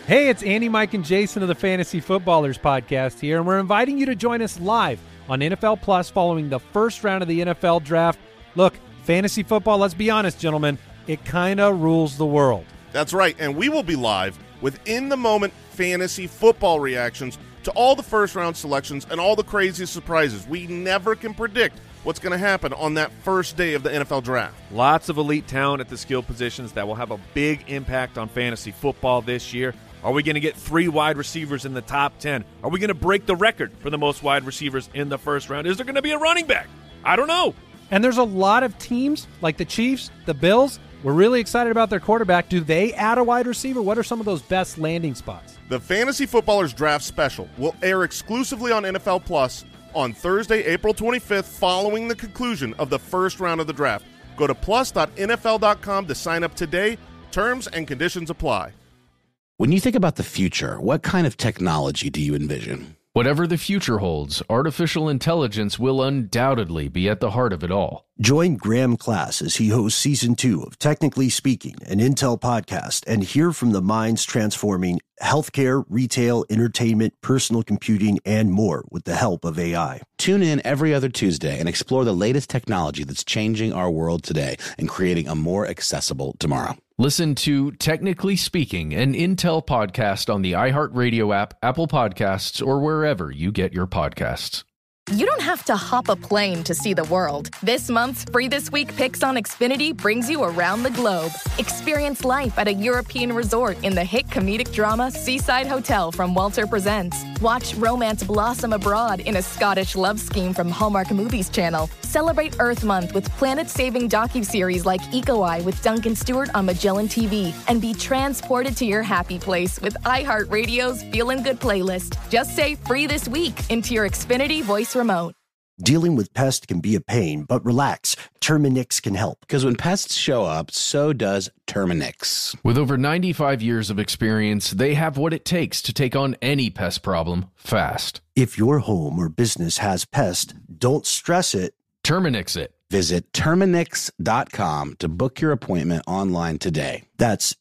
Hey, it's Andy, Mike, and Jason of the Fantasy Footballers podcast here, and we're inviting you to join us live on NFL Plus following the first round of the NFL Draft. Look, fantasy football, let's be honest, gentlemen, it kind of rules the world. That's right, and we will be live with in-the-moment fantasy football reactions to all the first-round selections and all the crazy surprises. We never can predict what's going to happen on that first day of the NFL Draft. Lots of elite talent at the skill positions that will have a big impact on fantasy football this year. Are we going to get 3 wide receivers in the top 10? Are we going to break the record for the most wide receivers in the first round? Is there going to be a running back? I don't know. And there's a lot of teams like the Chiefs, the Bills. We're really excited about their quarterback. Do they add a wide receiver? What are some of those best landing spots? The Fantasy Footballers Draft Special will air exclusively on NFL Plus on Thursday, April 25th, following the conclusion of the first round of the draft. Go to plus.nfl.com to sign up today. Terms and conditions apply. When you think about the future, what kind of technology do you envision? Whatever the future holds, artificial intelligence will undoubtedly be at the heart of it all. Join Graham Class as he hosts Season 2 of Technically Speaking, an Intel podcast, and hear from the minds transforming healthcare, retail, entertainment, personal computing, and more with the help of AI. Tune in every other Tuesday and explore the latest technology that's changing our world today and creating a more accessible tomorrow. Listen to Technically Speaking, an Intel podcast on the iHeartRadio app, Apple Podcasts, or wherever you get your podcasts. You don't have to hop a plane to see the world. This month's Free This Week picks on Xfinity brings you around the globe. Experience life at a European resort in the hit comedic drama Seaside Hotel from Walter Presents. Watch romance blossom abroad in a Scottish love scheme from Hallmark Movies Channel. Celebrate Earth Month with planet-saving docuseries like Eco Eye with Duncan Stewart on Magellan TV. And be transported to your happy place with iHeartRadio's Feelin' Good playlist. Just say Free This Week into your Xfinity voice remote. Dealing with pests can be a pain, but relax. Terminix can help. Because when pests show up, so does Terminix. With over 95 years of experience, they have what it takes to take on any pest problem fast. If your home or business has pests, don't stress it. Terminix it. Visit Terminix.com to book your appointment online today. That's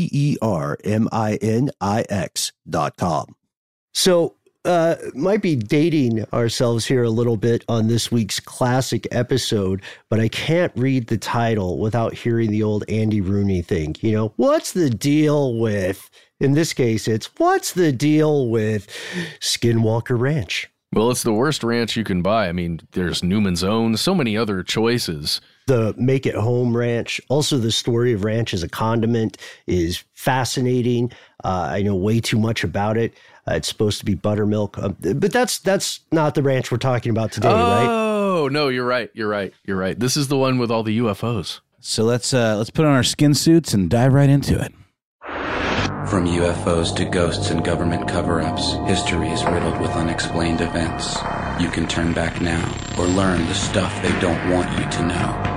TERMINIX.com. So, might be dating ourselves here a little bit on this week's classic episode, but I can't read the title without hearing the old Andy Rooney thing. You know, what's the deal with, in this case, it's what's the deal with Skinwalker Ranch? Well, it's the worst ranch you can buy. I mean, there's Newman's Own, so many other choices. The Make It Home Ranch, also the story of ranch as a condiment is fascinating. I know way too much about it. It's supposed to be buttermilk, but that's not the ranch we're talking about today, right? Oh, no, you're right. This is the one with all the UFOs. So let's put on our skin suits and dive right into it. From UFOs to ghosts and government cover-ups, history is riddled with unexplained events. You can turn back now or learn the stuff they don't want you to know.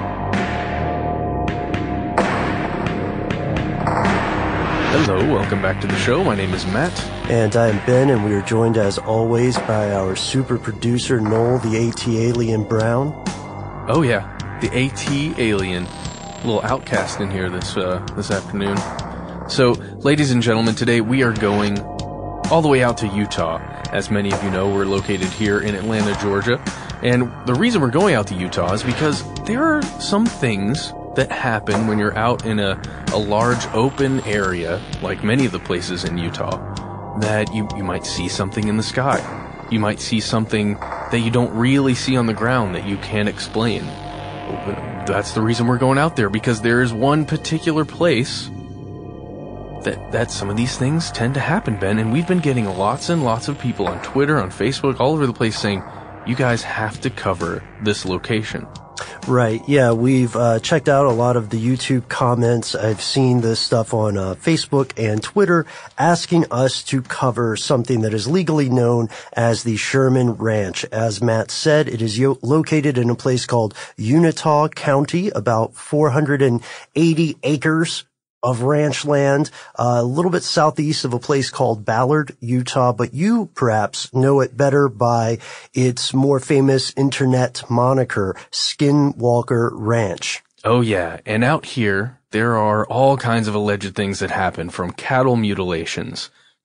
Hello, welcome back to the show. My name is Matt. And I'm Ben, and we are joined as always by our super producer, Noel, the AT Alien Brown. Oh yeah, the AT Alien. A little outcast in here this afternoon. So, ladies and gentlemen, today we are going all the way out to Utah. As many of you know, we're located here in Atlanta, Georgia. And the reason we're going out to Utah is because there are some things that happen when you're out in a large open area, like many of the places in Utah, that you might see something in the sky. You might see something that you don't really see on the ground that you can't explain. That's the reason we're going out there, because there is one particular place that some of these things tend to happen, Ben, and we've been getting lots and lots of people on Twitter, on Facebook, all over the place saying, you guys have to cover this location. Right. Yeah, we've checked out a lot of the YouTube comments. I've seen this stuff on Facebook and Twitter asking us to cover something that is legally known as the Sherman Ranch. As Matt said, it is located in a place called Unitah County, about 480 acres of ranch land, a little bit southeast of a place called Ballard, Utah, but you perhaps know it better by its more famous internet moniker, Skinwalker Ranch. Oh yeah, and out here, there are all kinds of alleged things that happen, from cattle mutilations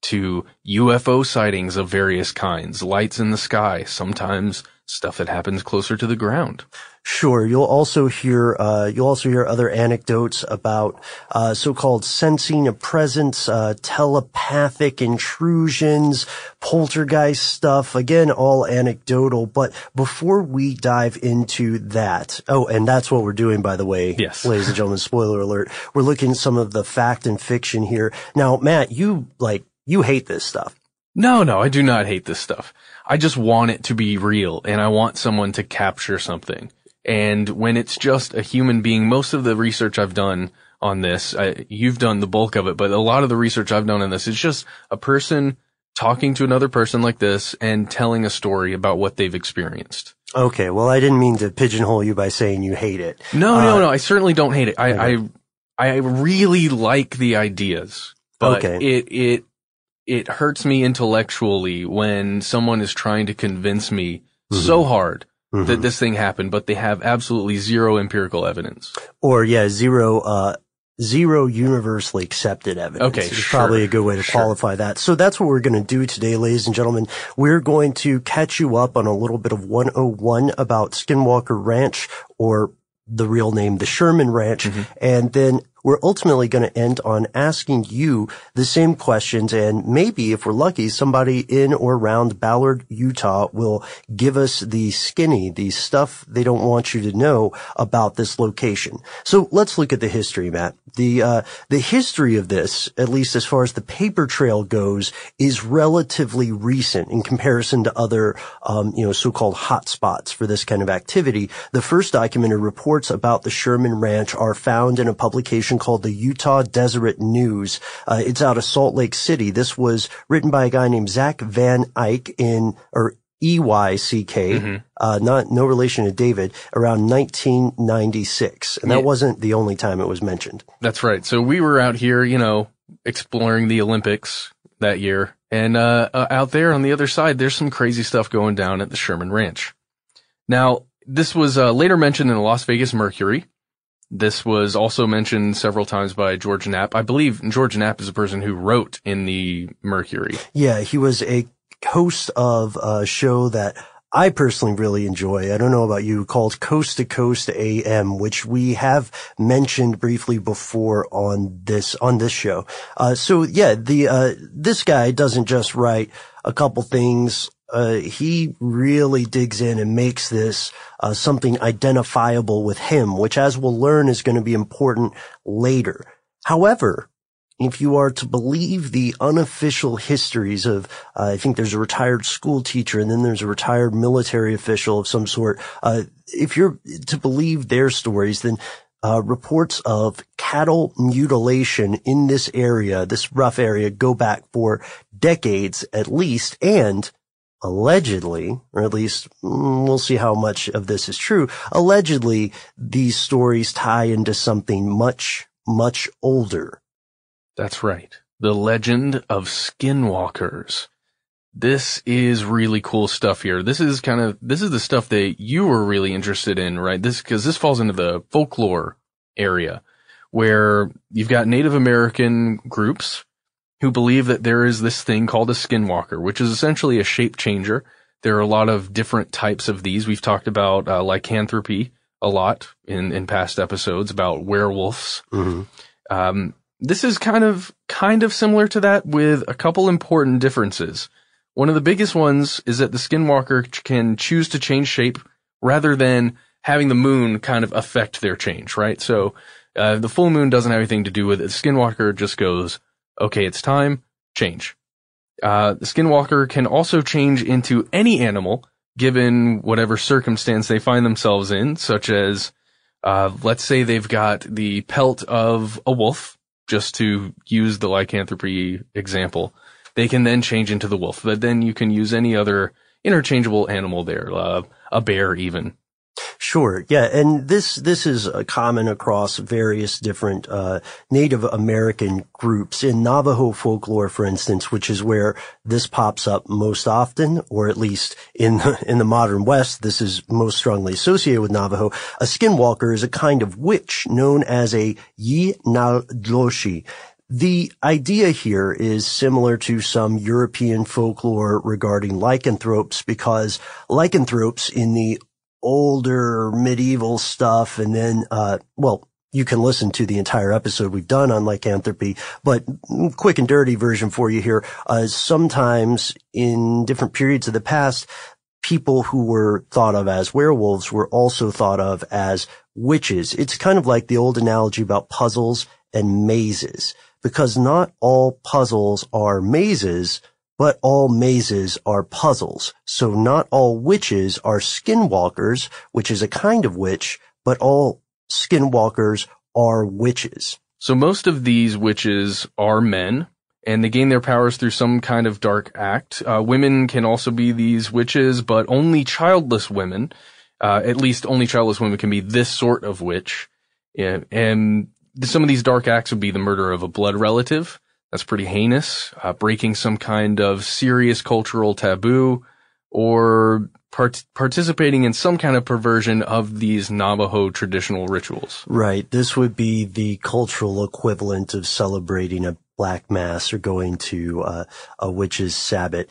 to UFO sightings of various kinds, lights in the sky, sometimes stuff that happens closer to the ground. Sure. You'll also hear other anecdotes about, so-called sensing a presence, telepathic intrusions, poltergeist stuff. Again, all anecdotal. But before we dive into that, and that's what we're doing, by the way. Yes. Ladies and gentlemen, spoiler alert. We're looking at some of the fact and fiction here. Now, Matt, you hate this stuff. No, I do not hate this stuff. I just want it to be real, and I want someone to capture something. And when it's just a human being, most of the research I've done on this, you've done the bulk of it, but a lot of the research I've done on this is just a person talking to another person like this and telling a story about what they've experienced. Okay, well, I didn't mean to pigeonhole you by saying you hate it. No, I certainly don't hate it. I really like the ideas, but it hurts me intellectually when someone is trying to convince me so hard that this thing happened, but they have absolutely zero empirical evidence. Or, zero universally accepted evidence. Okay, is probably a good way to qualify that. So that's what we're going to do today, ladies and gentlemen. We're going to catch you up on a little bit of 101 about Skinwalker Ranch, or the real name, the Sherman Ranch, and then we're ultimately going to end on asking you the same questions, and maybe, if we're lucky, somebody in or around Ballard, Utah will give us the stuff they don't want you to know about this location. So let's look at the history, Matt. The history of this, at least as far as the paper trail goes, is relatively recent in comparison to other, so-called hotspots for this kind of activity. The first documented reports about the Sherman Ranch are found in a publication called the Utah Deseret News. It's out of Salt Lake City. This was written by a guy named Zach Van Eyck EYCK, no relation to David, around 1996. And that wasn't the only time it was mentioned. That's right. So we were out here, exploring the Olympics that year. And out there on the other side, there's some crazy stuff going down at the Sherman Ranch. Now, this was later mentioned in the Las Vegas Mercury. This was also mentioned several times by George Knapp. I believe George Knapp is a person who wrote in the Mercury. Yeah, he was a host of a show that I personally really enjoy. I don't know about you, called Coast to Coast AM, which we have mentioned briefly before on this show. This guy doesn't just write a couple things. He really digs in and makes this something identifiable with him, which, as we'll learn, is going to be important later. However, if you are to believe the unofficial histories of, I think there's a retired school teacher and then there's a retired military official of some sort, if you're to believe their stories, then reports of cattle mutilation in this area, this rough area, go back for decades at least, and allegedly, or at least we'll see how much of this is true, allegedly these stories tie into something much, much older. That's right. The legend of skinwalkers. This is really cool stuff here. This is the stuff that you were really interested in, right? Because this falls into the folklore area where you've got Native American groups who believe that there is this thing called a skinwalker, which is essentially a shape changer. There are a lot of different types of these. We've talked about lycanthropy a lot in past episodes about werewolves. This is kind of similar to that with a couple important differences. One of the biggest ones is that the skinwalker can choose to change shape rather than having the moon kind of affect their change, right? So the full moon doesn't have anything to do with it. The skinwalker just goes, okay, it's time, change. The skinwalker can also change into any animal given whatever circumstance they find themselves in, such as, let's say they've got the pelt of a wolf, just to use the lycanthropy example. They can then change into the wolf, but then you can use any other interchangeable animal there, a bear even. Sure. Yeah. And this is common across various different, Native American groups. In Navajo folklore, for instance, which is where this pops up most often, or at least in the modern West, this is most strongly associated with Navajo. A skinwalker is a kind of witch known as a Yinaldoshi. The idea here is similar to some European folklore regarding lycanthropes, because lycanthropes in the older medieval stuff, and then, you can listen to the entire episode we've done on lycanthropy, but quick and dirty version for you here. Sometimes in different periods of the past, people who were thought of as werewolves were also thought of as witches. It's kind of like the old analogy about puzzles and mazes, because not all puzzles are mazes, but all mazes are puzzles. So not all witches are skinwalkers, which is a kind of witch, but all skinwalkers are witches. So most of these witches are men, and they gain their powers through some kind of dark act. Women can also be these witches, but only childless women, at least only childless women can be this sort of witch. And some of these dark acts would be the murder of a blood relative. That's pretty heinous. Breaking some kind of serious cultural taboo, or participating in some kind of perversion of these Navajo traditional rituals. Right. This would be the cultural equivalent of celebrating a black mass or going to a witch's sabbat.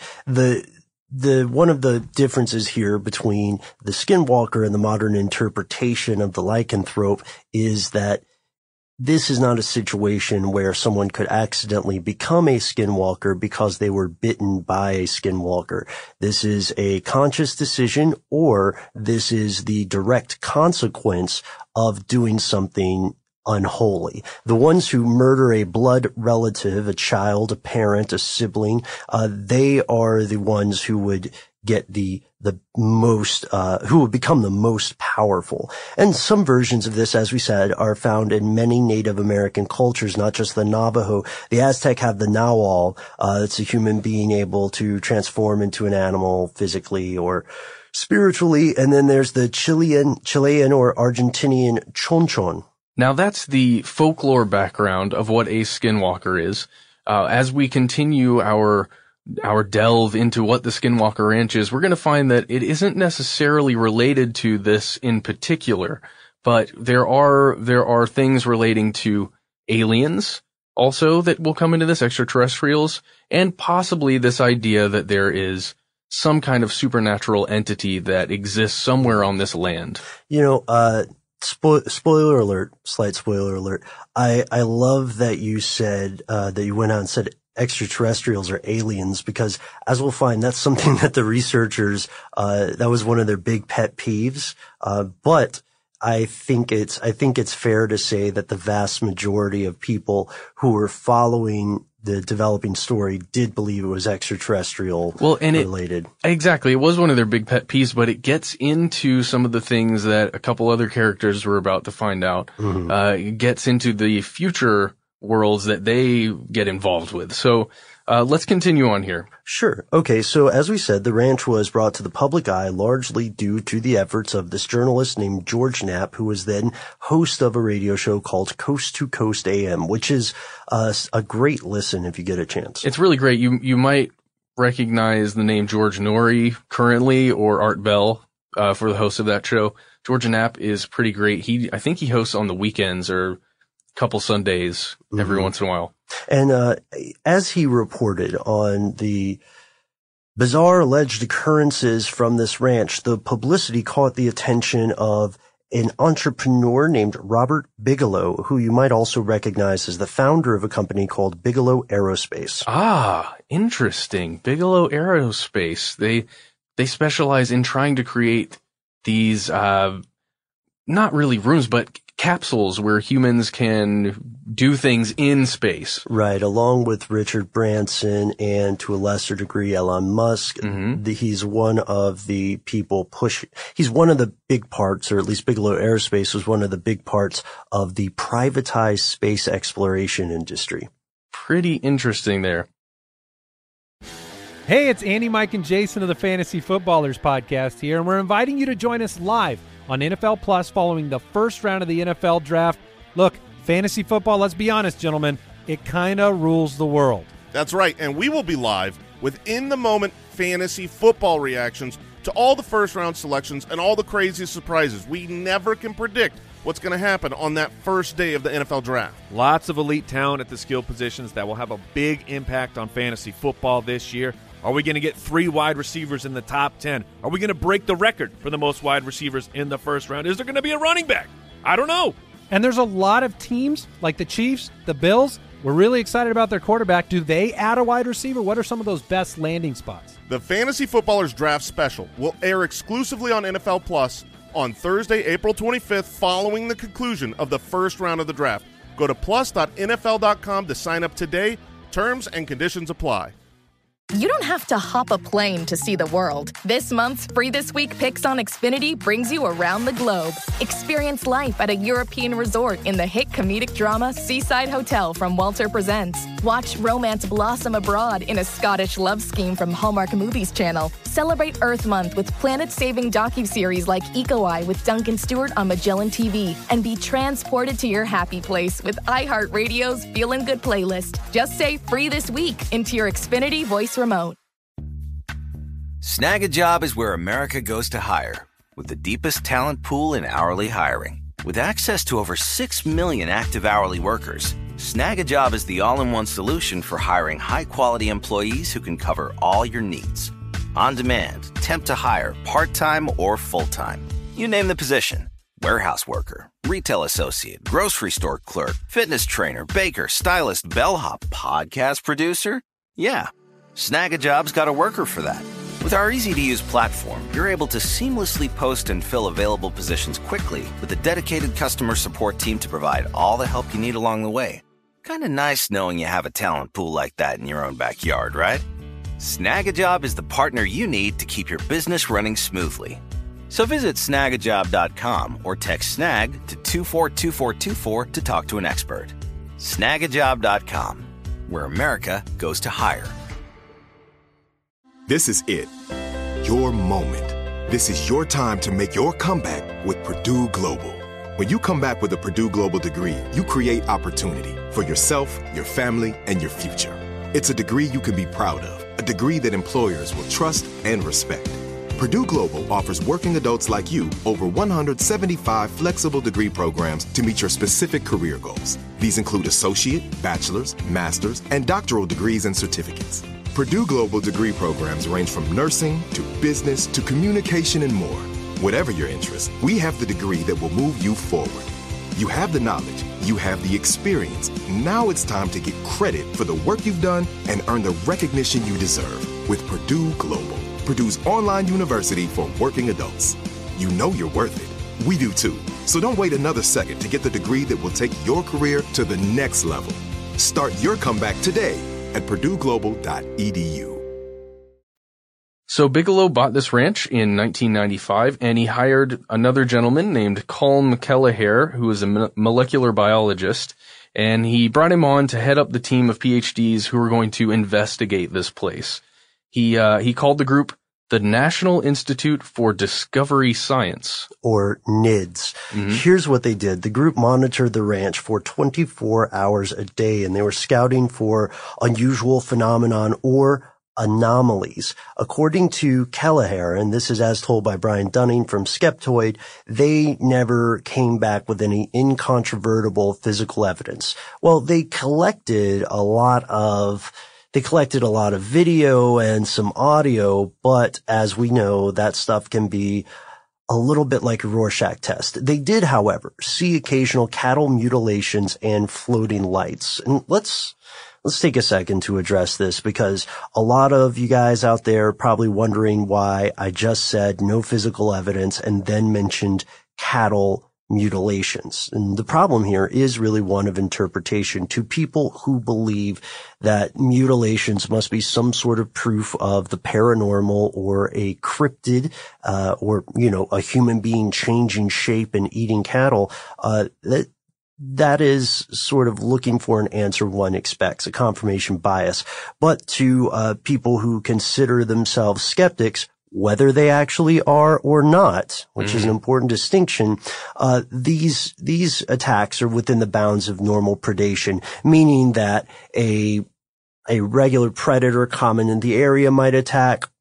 One of the differences here between the skinwalker and the modern interpretation of the lycanthrope is that this is not a situation where someone could accidentally become a skinwalker because they were bitten by a skinwalker. This is a conscious decision, or this is the direct consequence of doing something unholy. The ones who murder a blood relative, a child, a parent, a sibling, they are the ones who would get the most, who would become the most powerful. And some versions of this, as we said, are found in many Native American cultures, not just the Navajo. The Aztec have the Nahual. It's a human being able to transform into an animal physically or spiritually. And then there's the Chilean or Argentinian Chonchon. Now that's the folklore background of what a skinwalker is. As we continue our delve into what the Skinwalker Ranch is, we're going to find that it isn't necessarily related to this in particular, but there are things relating to aliens also that will come into this, extraterrestrials, and possibly this idea that there is some kind of supernatural entity that exists somewhere on this land. Spoiler alert, slight spoiler alert. I love that you said, that you went out and said extraterrestrials or aliens, because as we'll find, that's something that the researchers, that was one of their big pet peeves. But I think it's fair to say that the vast majority of people who were following the developing story did believe it was extraterrestrial related. Exactly. It was one of their big pet peeves, but it gets into some of the things that a couple other characters were about to find out. Mm-hmm. It gets into the future worlds that they get involved with. So let's continue on here. Sure. Okay, so as we said, the ranch was brought to the public eye largely due to the efforts of this journalist named George Knapp, who was then host of a radio show called Coast to Coast AM, which is a great listen if you get a chance. It's really great. You might recognize the name George Norrie currently, or Art Bell for the host of that show. George Knapp is pretty great. I think he hosts on the weekends or couple Sundays every once in a while. And as he reported on the bizarre alleged occurrences from this ranch, the publicity caught the attention of an entrepreneur named Robert Bigelow, who you might also recognize as the founder of a company called Bigelow Aerospace. Ah, interesting. Bigelow Aerospace. They specialize in trying to create these, not really rooms, but capsules where humans can do things in space. Right, along with Richard Branson and to a lesser degree Elon Musk. Mm-hmm. He's one of the people he's one of the big parts, or at least Bigelow Aerospace was one of the big parts of the privatized space exploration industry. Pretty interesting there. Hey, it's Andy, Mike, and Jason of the Fantasy Footballers podcast here, and we're inviting you to join us live on NFL Plus following the first round of the NFL Draft. Look, fantasy football, let's be honest, gentlemen, it kind of rules the world. That's right, and we will be live with in-the-moment fantasy football reactions to all the first-round selections and all the crazy surprises. We never can predict what's going to happen on that first day of the NFL Draft. Lots of elite talent at the skill positions that will have a big impact on fantasy football this year. Are we going to get 3 wide receivers in the top 10? Are we going to break the record for the most wide receivers in the first round? Is there going to be a running back? I don't know. And there's a lot of teams like the Chiefs, the Bills. We're really excited about their quarterback. Do they add a wide receiver? What are some of those best landing spots? The Fantasy Footballers Draft Special will air exclusively on NFL Plus on Thursday, April 25th, following the conclusion of the first round of the draft. Go to plus.nfl.com to sign up today. Terms and conditions apply. You don't have to hop a plane to see the world. This month's Free This Week Picks on Xfinity brings you around the globe. Experience life at a European resort in the hit comedic drama Seaside Hotel from Walter Presents. Watch romance blossom abroad in a Scottish love scheme from Hallmark Movies Channel. Celebrate Earth Month with planet-saving docuseries like Eco Eye with Duncan Stewart on Magellan TV. And be transported to your happy place with iHeartRadio's Feelin' Good playlist. Just say Free This Week into your Xfinity voice remote. Snag a Job is where America goes to hire, with the deepest talent pool in hourly hiring. With access to over 6 million active hourly workers, Snag a Job is the all-in-one solution for hiring high-quality employees who can cover all your needs. On demand, temp to hire, part-time or full-time. You name the position. Warehouse worker, retail associate, grocery store clerk, fitness trainer, baker, stylist, bellhop, podcast producer. Yeah, Snag a Job's got a worker for that. With our easy-to-use platform, you're able to seamlessly post and fill available positions quickly with a dedicated customer support team to provide all the help you need along the way. Kind of nice knowing you have a talent pool like that in your own backyard, right? Snag a Job is the partner you need to keep your business running smoothly. So visit snagajob.com or text SNAG to 242424 to talk to an expert. Snagajob.com, where America goes to hire. This is it. Your moment. This is your time to make your comeback with Purdue Global. When you come back with a Purdue Global degree, you create opportunity for yourself, your family, and your future. It's a degree you can be proud of, a degree that employers will trust and respect. Purdue Global offers working adults like you over 175 flexible degree programs to meet your specific career goals. These include associate, bachelor's, master's, and doctoral degrees and certificates. Purdue Global degree programs range from nursing to business to communication and more. Whatever your interest, we have the degree that will move you forward. You have the knowledge, you have the experience. Now it's time to get credit for the work you've done and earn the recognition you deserve with Purdue Global, Purdue's online university for working adults. You know you're worth it. We do too. So don't wait another second to get the degree that will take your career to the next level. Start your comeback today at purdueglobal.edu. So Bigelow bought this ranch in 1995, and he hired another gentleman named Colm Kelleher, who is a molecular biologist, and he brought him on to head up the team of PhDs who were going to investigate this place. He called the group the National Institute for Discovery Science, or NIDS. Mm-hmm. Here's what they did. The group monitored the ranch for 24 hours a day, and they were scouting for unusual phenomenon or anomalies. According to Kelleher, and this is as told by Brian Dunning from Skeptoid, they never came back with any incontrovertible physical evidence. Well, they collected a lot of video and some audio, but as we know, that stuff can be a little bit like a Rorschach test. They did, however, see occasional cattle mutilations and floating lights. And let's take a second to address this, because a lot of you guys out there are probably wondering why I just said no physical evidence and then mentioned cattle mutilations. And the problem here is really one of interpretation. To people who believe that mutilations must be some sort of proof of the paranormal or a cryptid, or, a human being changing shape and eating cattle, that is sort of looking for an answer one expects, a confirmation bias. But to people who consider themselves skeptics, whether they actually are or not, which is an important distinction, these attacks are within the bounds of normal predation, meaning that a regular predator common in the area might attack,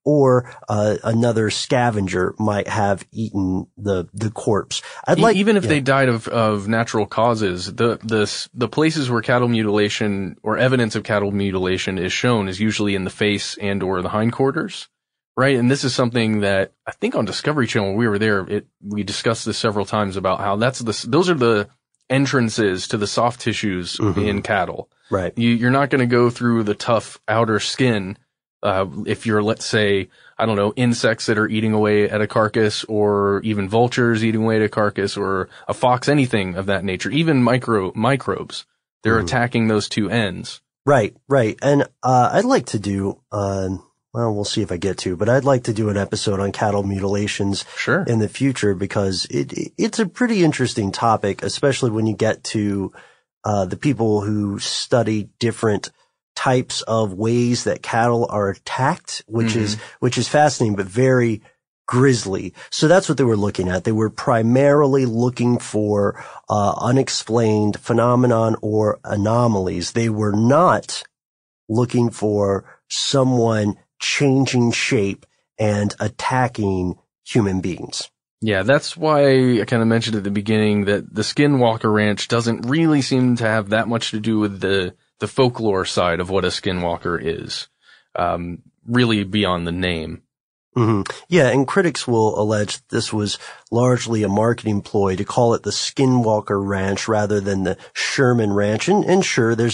or another scavenger might have eaten the corpse. Even if they died of natural causes, the places where cattle mutilation or evidence of cattle mutilation is shown is usually in the face and or the hindquarters, right? And this is something that I think on Discovery Channel when we were there, we discussed this several times about how those are the entrances to the soft tissues in cattle. Right. You're not going to go through the tough outer skin. If you're, let's say, I don't know, insects that are eating away at a carcass, or even vultures eating away at a carcass, or a fox, anything of that nature, even microbes, they're attacking those two ends. Right. And, I'd like to do, well, we'll see if I get to, but I'd like to do an episode on cattle mutilations in the future, because it's a pretty interesting topic, especially when you get to, the people who study different types of ways that cattle are attacked, which is fascinating, but very grisly. So that's what they were looking at. They were primarily looking for, unexplained phenomenon or anomalies. They were not looking for someone changing shape and attacking human beings. Yeah, that's why I kind of mentioned at the beginning that the Skinwalker Ranch doesn't really seem to have that much to do with the folklore side of what a Skinwalker is, really beyond the name. Yeah, and critics will allege this was largely a marketing ploy to call it the Skinwalker Ranch rather than the Sherman Ranch. And sure, there's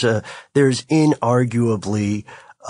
inarguably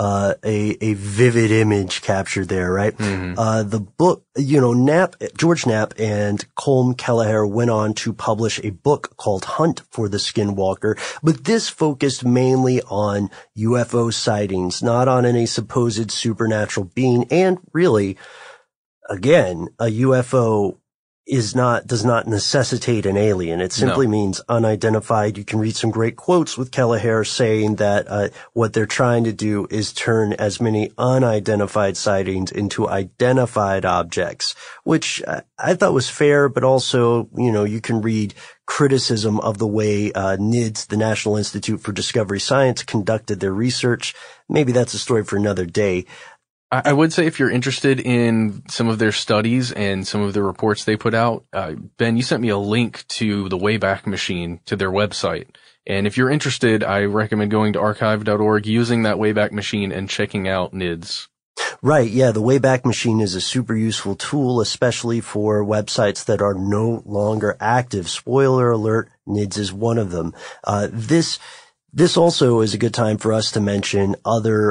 a vivid image captured there, right? The book, George Knapp and Colm Kelleher went on to publish a book called Hunt for the Skinwalker, but this focused mainly on UFO sightings, not on any supposed supernatural being. And really, again, a UFO does not necessitate an alien. It simply means unidentified. You can read some great quotes with Kelleher saying that what they're trying to do is turn as many unidentified sightings into identified objects, which I thought was fair, but also, you can read criticism of the way NIDS, the National Institute for Discovery Science, conducted their research. Maybe that's a story for another day. I would say if you're interested in some of their studies and some of the reports they put out, Ben, you sent me a link to the Wayback Machine, to their website. And if you're interested, I recommend going to archive.org, using that Wayback Machine and checking out NIDS. Right. Yeah. The Wayback Machine is a super useful tool, especially for websites that are no longer active. Spoiler alert, NIDS is one of them. This also is a good time for us to mention other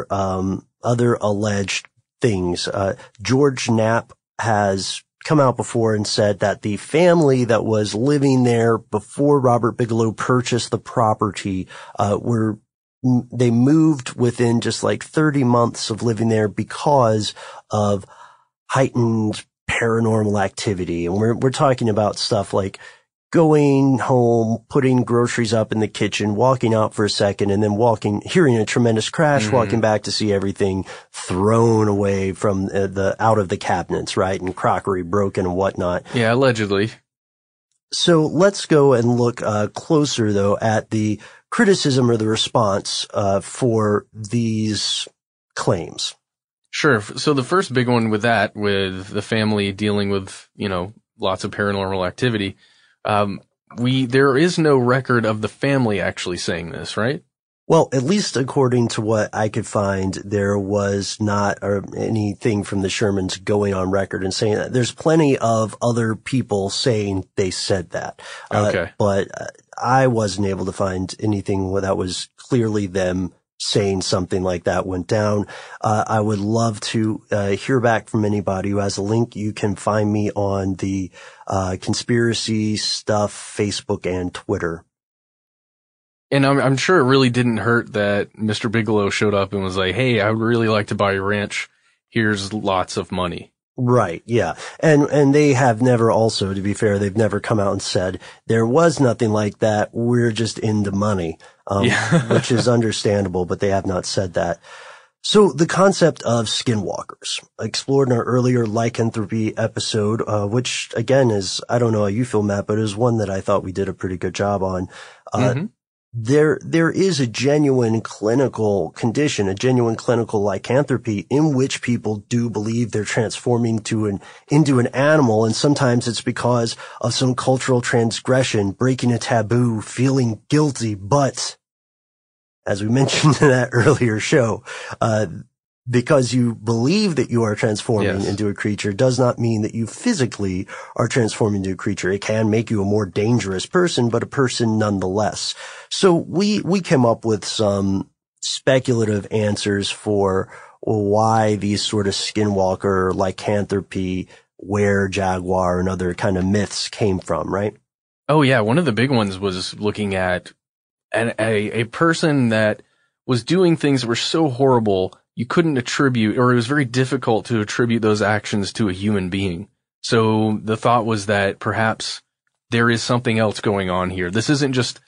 alleged things. George Knapp has come out before and said that the family that was living there before Robert Bigelow purchased the property, they moved within just like 30 months of living there because of heightened paranormal activity. And we're talking about stuff like going home, putting groceries up in the kitchen, walking out for a second, and then hearing a tremendous crash, walking back to see everything thrown away from out of the cabinets, right? And crockery broken and whatnot. Yeah, allegedly. So let's go and look closer though at the criticism or the response for these claims. Sure. So the first big one with the family dealing with, lots of paranormal activity, there is no record of the family actually saying this, right? Well, at least according to what I could find, there was not anything from the Shermans going on record and saying that. There's plenty of other people saying they said that. Okay. But I wasn't able to find anything that was clearly them saying something like that went down. I would love to hear back from anybody who has a link. You can find me on the Conspiracy Stuff Facebook and Twitter. And I'm sure it really didn't hurt that Mr. Bigelow showed up and was like, "Hey, I would really like to buy your ranch. Here's lots of money." Right, yeah. And they have never also, to be fair, they've never come out and said, there was nothing like that, we're just into money, which is understandable, but they have not said that. So the concept of skinwalkers, explored in our earlier lycanthropy episode, which again is, I don't know how you feel, Matt, but it is one that I thought we did a pretty good job on. there is a genuine clinical condition, a genuine clinical lycanthropy in which people do believe they're transforming into an animal. And sometimes it's because of some cultural transgression, breaking a taboo, feeling guilty. But as we mentioned in that earlier show, because you believe that you are transforming into a creature does not mean that you physically are transforming into a creature. It can make you a more dangerous person, but a person nonetheless. So we came up with some speculative answers for why these sort of skinwalker, lycanthropy, were-jaguar, and other kind of myths came from, right? Oh yeah, one of the big ones was looking at a person that was doing things that were so horrible you couldn't attribute, or it was very difficult to attribute those actions to a human being. So the thought was that perhaps there is something else going on here. This isn't just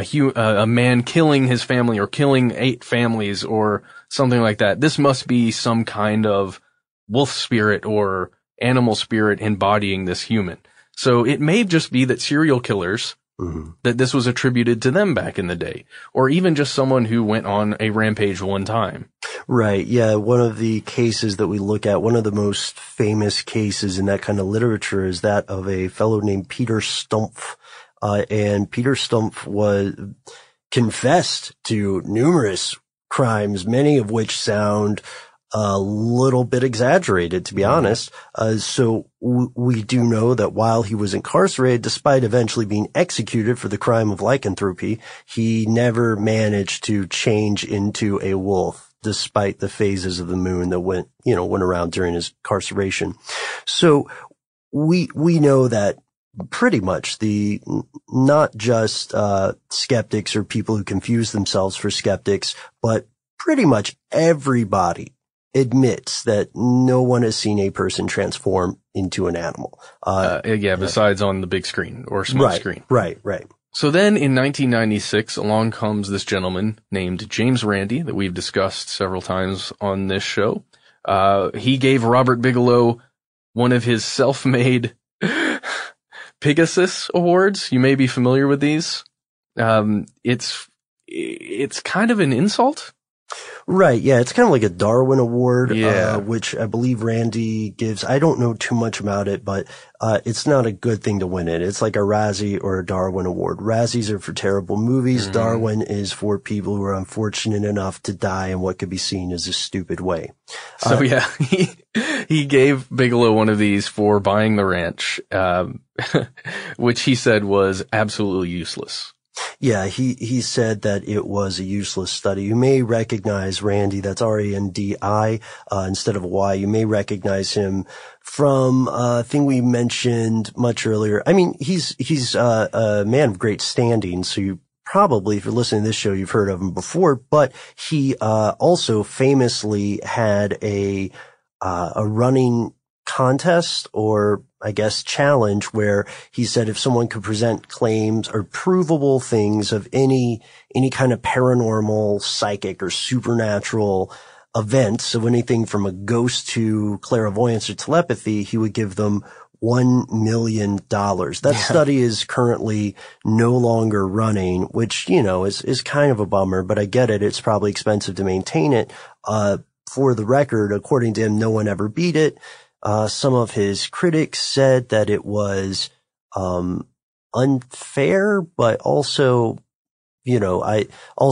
a man killing his family or killing 8 families or something like that. This must be some kind of wolf spirit or animal spirit embodying this human. So it may just be that serial killers, that this was attributed to them back in the day, or even just someone who went on a rampage one time. Right. Yeah. One of the cases that we look at, one of the most famous cases in that kind of literature is that of a fellow named Peter Stumpf. And Peter Stumpf confessed to numerous crimes, many of which sound a little bit exaggerated, to be honest. So we do know that while he was incarcerated, despite eventually being executed for the crime of lycanthropy, he never managed to change into a wolf, despite the phases of the moon that went around during his incarceration. So we know that pretty much not just skeptics or people who confuse themselves for skeptics, but pretty much everybody admits that no one has seen a person transform into an animal. Besides on the big screen or small screen. Right. So then in 1996, along comes this gentleman named James Randi that we've discussed several times on this show. He gave Robert Bigelow one of his self-made Pegasus Awards. You may be familiar with these. It's kind of an insult. Right, yeah, it's kind of like a Darwin Award, which I believe Randy gives. I don't know too much about it, but it's not a good thing to win it. It's like a Razzie or a Darwin Award. Razzies are for terrible movies. Darwin is for people who are unfortunate enough to die in what could be seen as a stupid way. So he gave Bigelow one of these for buying the ranch, which he said was absolutely useless. Yeah, he said that it was a useless study. You may recognize Randi, that's R-A-N-D-I, instead of a Y. You may recognize him from a thing we mentioned much earlier. I mean, he's a man of great standing, so you probably, if you're listening to this show, you've heard of him before, but he also famously had a running contest, or I guess challenge, where he said if someone could present claims or provable things of any kind of paranormal, psychic, or supernatural events, so anything from a ghost to clairvoyance or telepathy, he would give them $1 million. That study is currently no longer running, which, is kind of a bummer, but I get it. It's probably expensive to maintain it. For the record, according to him, no one ever beat it. Some of his critics said that it was unfair, but also, I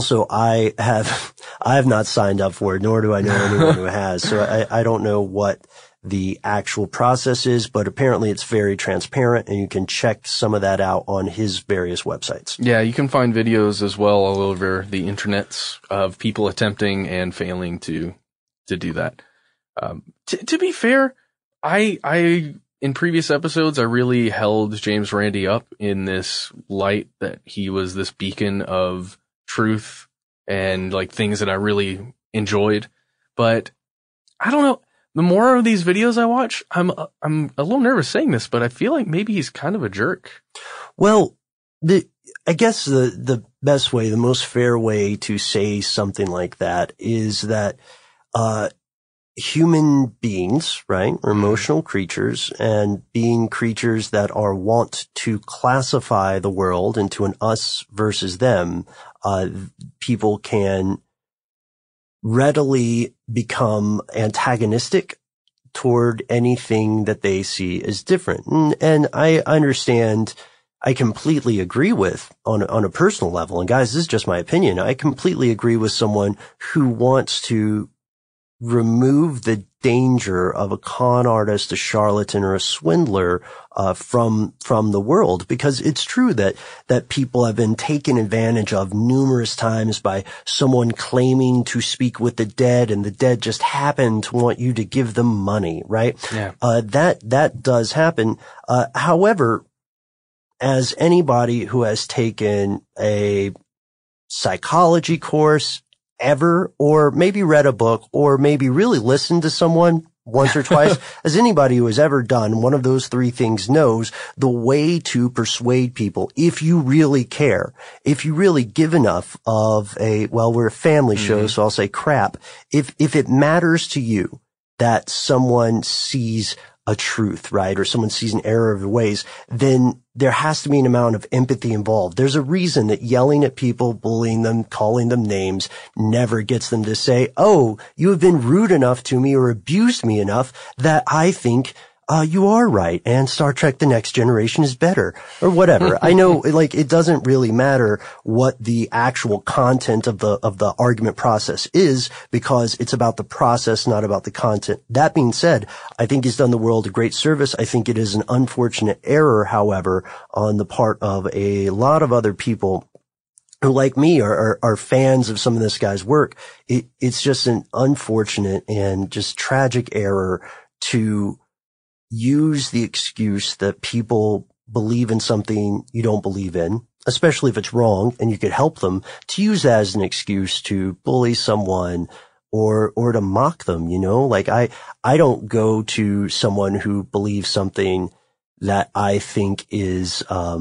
have not signed up for it, nor do I know anyone who has. So I don't know what the actual process is, but apparently it's very transparent, and you can check some of that out on his various websites. Yeah, you can find videos as well all over the internets of people attempting and failing to do that. To be fair, I in previous episodes, I really held James Randi up in this light that he was this beacon of truth and like things that I really enjoyed. But I don't know. The more of these videos I watch, I'm a little nervous saying this, but I feel like maybe he's kind of a jerk. Well, I guess the best way, the most fair way to say something like that is that, human beings, right, are emotional creatures, and being creatures that are wont to classify the world into an us versus them, people can readily become antagonistic toward anything that they see as different. And I understand, I completely agree with on a personal level. And guys, this is just my opinion. I completely agree with someone who wants to remove the danger of a con artist, a charlatan, or a swindler from the world, because it's true that people have been taken advantage of numerous times by someone claiming to speak with the dead, and the dead just happen to want you to give them money, right? Yeah. That does happen. However, as anybody who has taken a psychology course ever, or maybe read a book, or maybe really listened to someone once or twice, as anybody who has ever done one of those three things knows, the way to persuade people, if you really care, if you really give enough of we're a family show, so I'll say crap. If it matters to you that someone sees a truth, right? Or someone sees an error of the ways, then there has to be an amount of empathy involved. There's a reason that yelling at people, bullying them, calling them names never gets them to say, oh, you have been rude enough to me or abused me enough that I think you are right, and Star Trek The Next Generation is better, or whatever. I know, it doesn't really matter what the actual content of the argument process is, because it's about the process, not about the content. That being said, I think he's done the world a great service. I think it is an unfortunate error, however, on the part of a lot of other people who, like me, are fans of some of this guy's work. It's just an unfortunate and just tragic error to use the excuse that people believe in something you don't believe in, especially if it's wrong and you could help them, to use that as an excuse to bully someone or to mock them, I don't go to someone who believes something that I think is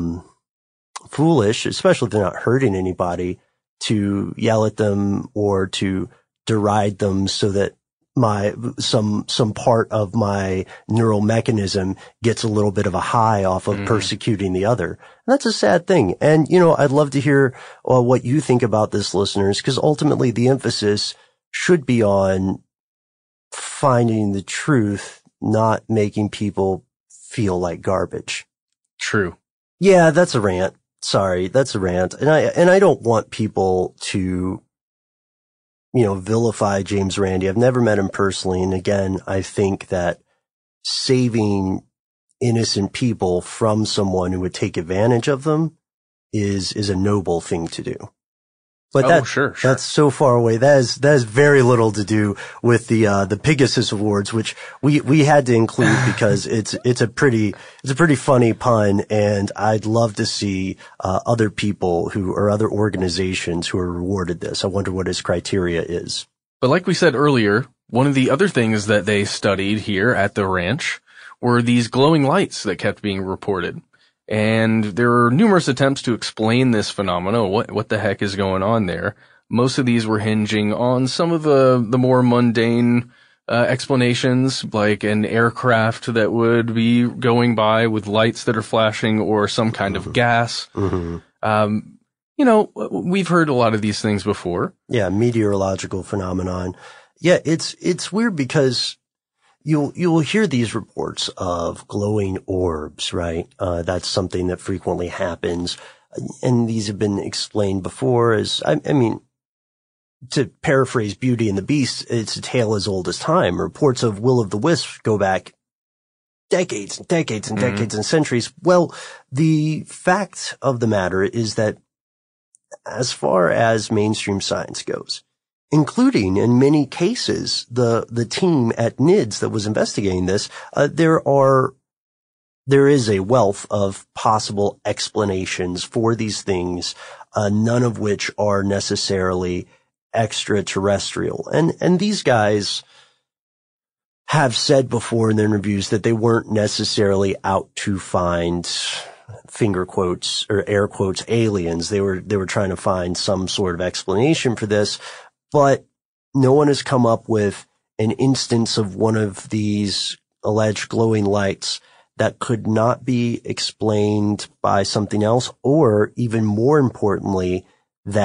foolish, especially if they're not hurting anybody, to yell at them or to deride them so that some part of my neural mechanism gets a little bit of a high off of persecuting the other. And that's a sad thing. And, I'd love to hear what you think about this, listeners, because ultimately the emphasis should be on finding the truth, not making people feel like garbage. True. Yeah, that's a rant. Sorry, that's a rant. And I don't want people to vilify James Randi. I've never met him personally. And again, I think that saving innocent people from someone who would take advantage of them is a noble thing to do. But sure. That's so far away. That has very little to do with the Pegasus Awards, which we had to include because it's a pretty funny pun, and I'd love to see other people or other organizations who are rewarded this. I wonder what his criteria is. But like we said earlier, one of the other things that they studied here at the ranch were these glowing lights that kept being reported. And there are numerous attempts to explain this phenomena, what the heck is going on there. Most of these were hinging on some of the more mundane explanations, like an aircraft that would be going by with lights that are flashing or some kind of gas. Mm-hmm. We've heard a lot of these things before. Yeah, meteorological phenomenon. Yeah, it's weird because you'll hear these reports of glowing orbs, right? That's something that frequently happens. And these have been explained before as, I mean, to paraphrase Beauty and the Beast, it's a tale as old as time. Reports of Will of the Wisp go back decades and decades and decades and centuries. Well, the fact of the matter is that as far as mainstream science goes, including in many cases the team at NIDS that was investigating this, there is a wealth of possible explanations for these things, none of which are necessarily extraterrestrial. And these guys have said before in their interviews that they weren't necessarily out to find finger quotes or air quotes aliens. They were trying to find some sort of explanation for this. But no one has come up with an instance of one of these alleged glowing lights that could not be explained by something else, or even more importantly, that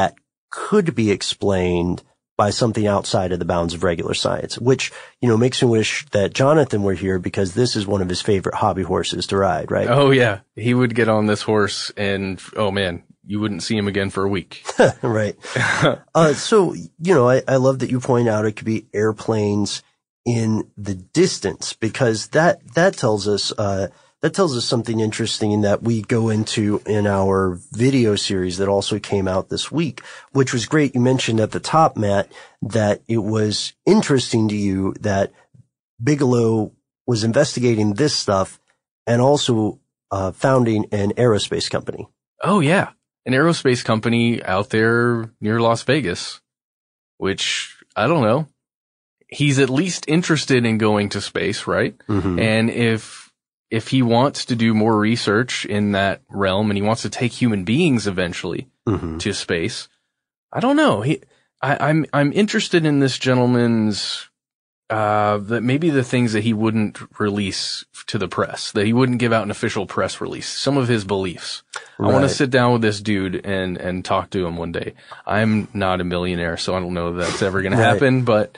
could be explained by something outside of the bounds of regular science, which, makes me wish that Jonathan were here, because this is one of his favorite hobby horses to ride, right? Oh, yeah. He would get on this horse and, oh man, you wouldn't see him again for a week. Right. So, I love that you point out it could be airplanes in the distance, because that tells us something interesting that we go into in our video series that also came out this week, which was great. You mentioned at the top, Matt, that it was interesting to you that Bigelow was investigating this stuff and also founding an aerospace company. Oh, yeah. An aerospace company out there near Las Vegas, which, I don't know. He's at least interested in going to space, right? Mm-hmm. And if he wants to do more research in that realm and he wants to take human beings eventually to space, I don't know. I'm interested in this gentleman's, that maybe the things that he wouldn't release to the press, that he wouldn't give out an official press release, some of his beliefs. Right. I want to sit down with this dude and talk to him one day. I'm not a millionaire, so I don't know if that's ever going to happen, but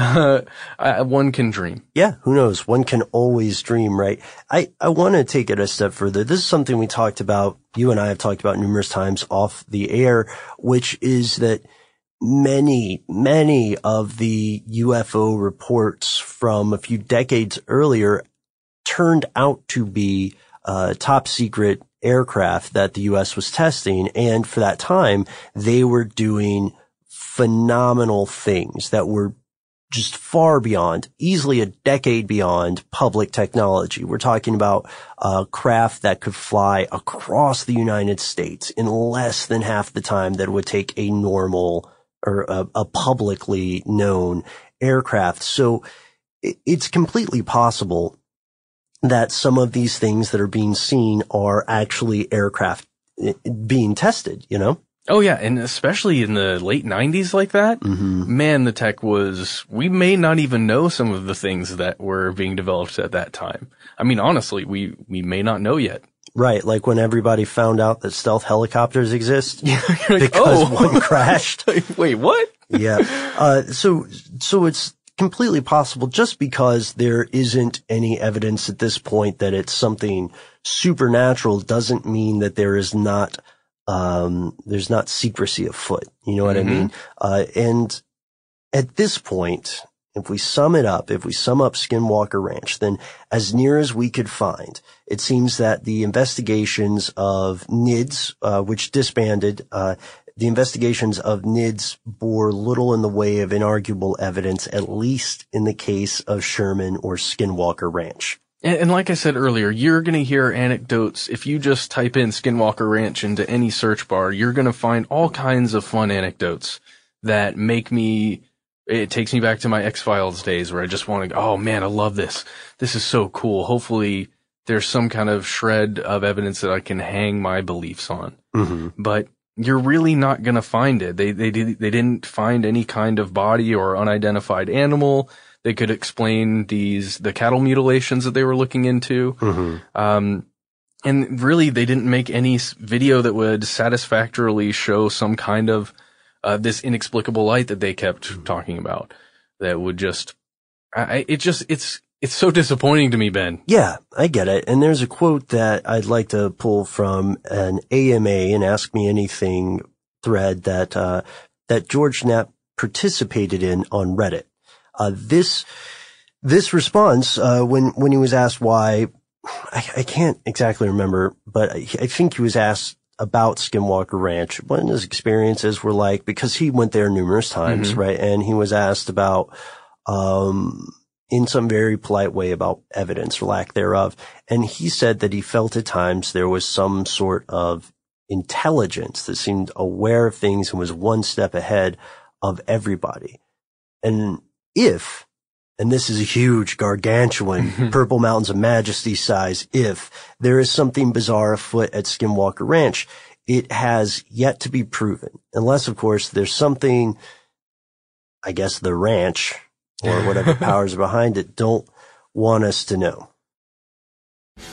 one can dream. Yeah, who knows? One can always dream, right? I want to take it a step further. This is something we talked about, you and I have talked about numerous times off the air, which is that many of the UFO reports from a few decades earlier turned out to be top secret aircraft that the U.S. was testing. And for that time, they were doing phenomenal things that were just far beyond, easily a decade beyond public technology. We're talking about craft that could fly across the United States in less than half the time that it would take a normal or a publicly known aircraft. So it's completely possible that some of these things that are being seen are actually aircraft being tested, Oh yeah, and especially in the late 90s like that, man, the tech we may not even know some of the things that were being developed at that time. I mean, honestly, we may not know yet. Right, like when everybody found out that stealth helicopters exist because one crashed. Wait, what? Yeah. So it's completely possible, just because there isn't any evidence at this point that it's something supernatural doesn't mean that there's not secrecy afoot. You know what I mean? And at this point, if we sum up Skinwalker Ranch, then as near as we could find, it seems that the investigations of NIDS, which disbanded, the investigations of NIDS bore little in the way of inarguable evidence, at least in the case of Sherman or Skinwalker Ranch. And like I said earlier, you're going to hear anecdotes. If you just type in Skinwalker Ranch into any search bar, you're going to find all kinds of fun anecdotes that it takes me back to my X-Files days where I just want to go, oh man, I love this. This is so cool. Hopefully there's some kind of shred of evidence that I can hang my beliefs on. But you're really not going to find it. They didn't find any kind of body or unidentified animal. They could explain the cattle mutilations that they were looking into. And really, they didn't make any video that would satisfactorily show some kind of this inexplicable light that they kept talking about. That would it's so disappointing to me, Ben. Yeah, I get it. And there's a quote that I'd like to pull from an AMA and Ask Me Anything thread that George Knapp participated in on Reddit. This response, when he was asked why, I can't exactly remember, but I think he was asked about Skinwalker Ranch, what his experiences were like, because he went there numerous times, right? And he was asked about, in some very polite way, about evidence or lack thereof. And he said that he felt at times there was some sort of intelligence that seemed aware of things and was one step ahead of everybody. And and this is a huge, gargantuan, Purple Mountains of Majesty size, if there is something bizarre afoot at Skinwalker Ranch, it has yet to be proven. Unless, of course, there's something, I guess, the ranch or whatever powers behind it don't want us to know.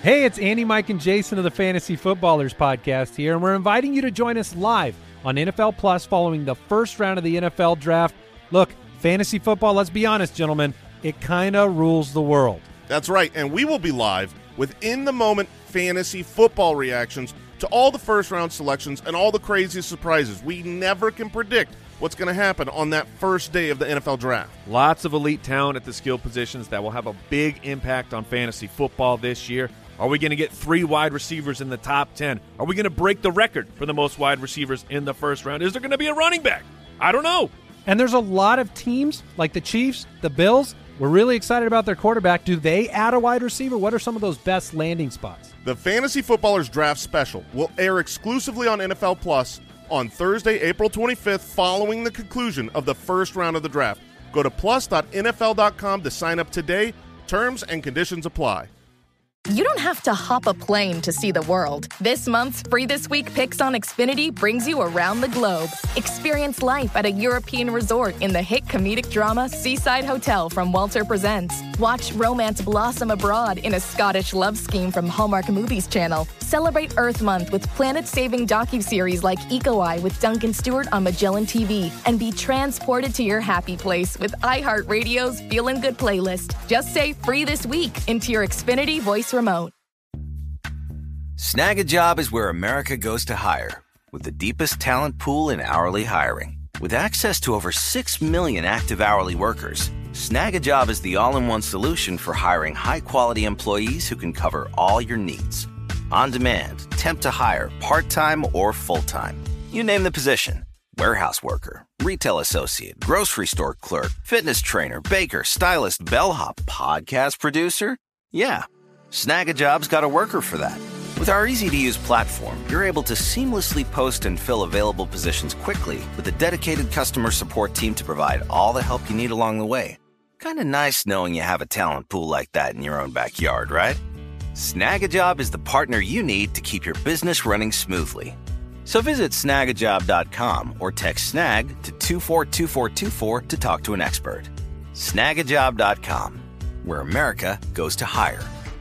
Hey, it's Andy, Mike, and Jason of the Fantasy Footballers podcast here, and we're inviting you to join us live on NFL Plus following the first round of the NFL Draft. Look, fantasy football, let's be honest, gentlemen, it kind of rules the world. That's right, and we will be live with in-the-moment fantasy football reactions to all the first-round selections and all the craziest surprises. We never can predict what's going to happen on that first day of the NFL Draft. Lots of elite talent at the skill positions that will have a big impact on fantasy football this year. Are we going to get 3 wide receivers in the top 10? Are we going to break the record for the most wide receivers in the first round? Is there going to be a running back? I don't know. And there's a lot of teams like the Chiefs, the Bills. We're really excited about their quarterback. Do they add a wide receiver? What are some of those best landing spots? The Fantasy Footballers Draft Special will air exclusively on NFL Plus on Thursday, April 25th, following the conclusion of the first round of the draft. Go to plus.nfl.com to sign up today. Terms and conditions apply. You don't have to hop a plane to see the world. This month's Free This Week Picks on Xfinity brings you around the globe. Experience life at a European resort in the hit comedic drama Seaside Hotel from Walter Presents. Watch romance blossom abroad in a Scottish love scheme from Hallmark Movies Channel. Celebrate Earth Month with planet-saving docuseries like Eco Eye with Duncan Stewart on Magellan TV. And be transported to your happy place with iHeartRadio's Feelin' Good playlist. Just say Free This Week into your Xfinity voice remote. Snag a Job is where America goes to hire, with the deepest talent pool in hourly hiring. With access to over 6 million active hourly workers, Snag a Job is the all-in-one solution for hiring high-quality employees who can cover all your needs. On demand, temp to hire, part-time or full-time. You name the position. Warehouse worker, retail associate, grocery store clerk, fitness trainer, baker, stylist, bellhop, podcast producer. Yeah. Snag a Job's got a worker for that. With our easy-to-use platform, you're able to seamlessly post and fill available positions quickly with a dedicated customer support team to provide all the help you need along the way. Kind of nice knowing you have a talent pool like that in your own backyard, right? Snag a Job is the partner you need to keep your business running smoothly. So visit snagajob.com or text SNAG to 242424 to talk to an expert. Snagajob.com, where America goes to hire.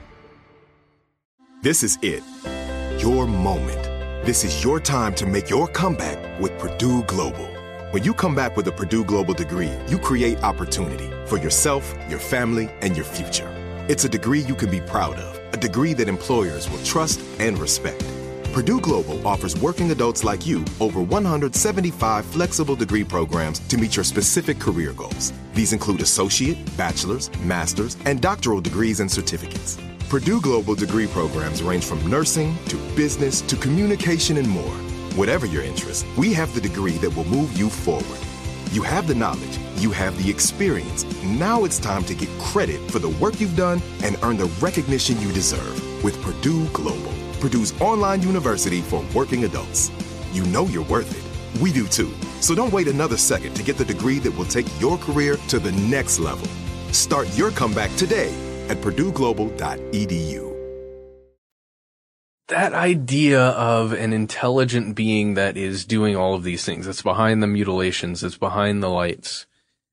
This is it. Your moment. This is your time to make your comeback with Purdue Global. When you come back with a Purdue Global degree, you create opportunity for yourself, your family, and your future. It's a degree you can be proud of, a degree that employers will trust and respect. Purdue Global offers working adults like you over 175 flexible degree programs to meet your specific career goals. These include associate, bachelor's, master's, and doctoral degrees and certificates. Purdue Global degree programs range from nursing to business to communication and more. Whatever your interest, we have the degree that will move you forward. You have the knowledge, you have the experience. Now it's time to get credit for the work you've done and earn the recognition you deserve with Purdue Global, Purdue's online university for working adults. You know you're worth it. We do too. So don't wait another second to get the degree that will take your career to the next level. Start your comeback today at purdueglobal.edu. That idea of an intelligent being that is doing all of these things, that's behind the mutilations, that's behind the lights.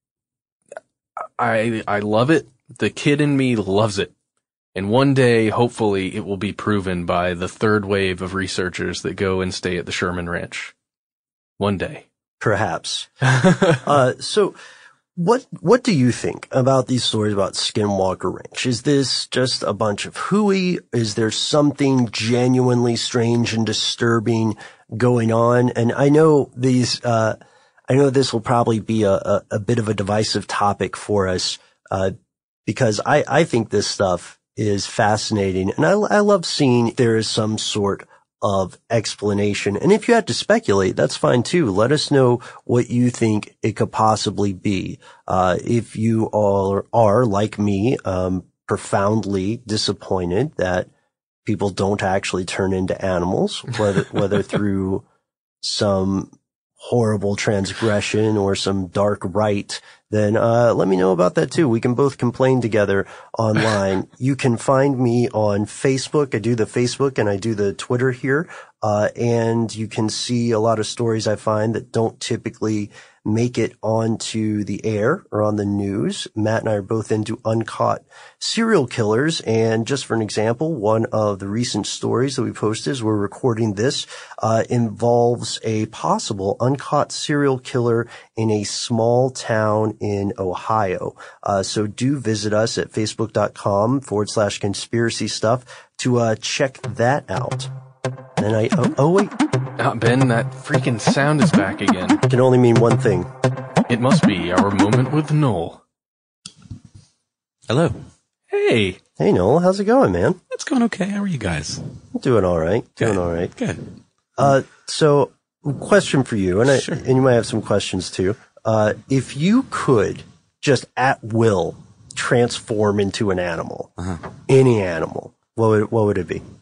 I love it. The kid in me loves it. And one day, hopefully, it will be proven by the third wave of researchers that go and stay at the Sherman Ranch. One day. Perhaps. So what do you think about these stories about Skinwalker Ranch? Is this just a bunch of hooey? Is there something genuinely strange and disturbing going on? And I know this will probably be a bit of a divisive topic for us, because I think this stuff is fascinating, and I love seeing there is some sort of explanation. And if you had to speculate, that's fine too. Let us know what you think it could possibly be. If you all are like me, profoundly disappointed that people don't actually turn into animals, whether through some horrible transgression or some dark rite, then let me know about that too. We can both complain together online. You can find me on Facebook. I do the Facebook and I do the Twitter here. And you can see a lot of stories I find that don't typically make it onto the air or on the news. Matt and I are both into uncaught serial killers. And just for an example, one of the recent stories that we posted as we're recording this, involves a possible uncaught serial killer in a small town in Ohio. So do visit us at facebook.com/conspiracy stuff to, check that out. And wait. Ben, that freaking sound is back again. It can only mean one thing. It must be our moment with Noel. Hello. Hey. Hey, Noel. How's it going, man? It's going okay. How are you guys? I'm doing all right. Good. So, question for you, and Sure. and you might have some questions too. If you could just at will transform into an animal, any animal, what would it be?